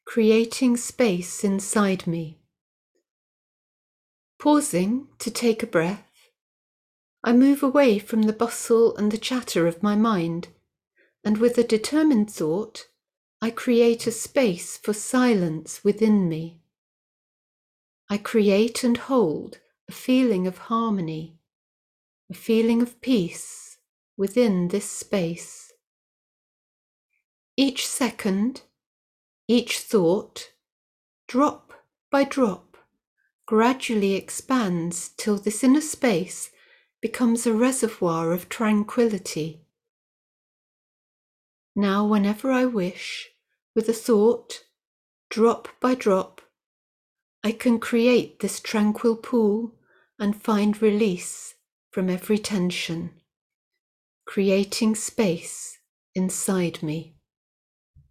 creating space inside me. Pausing to take a breath, I move away from the bustle and the chatter of my mind, and with a determined thought, I create a space for silence within me. I create and hold a feeling of harmony, a feeling of peace within this space. Each second, each thought, drop by drop, gradually expands till this inner space becomes a reservoir of tranquility. Now, whenever I wish, with a thought, drop by drop, I can create this tranquil pool and find release from every tension, creating space inside me.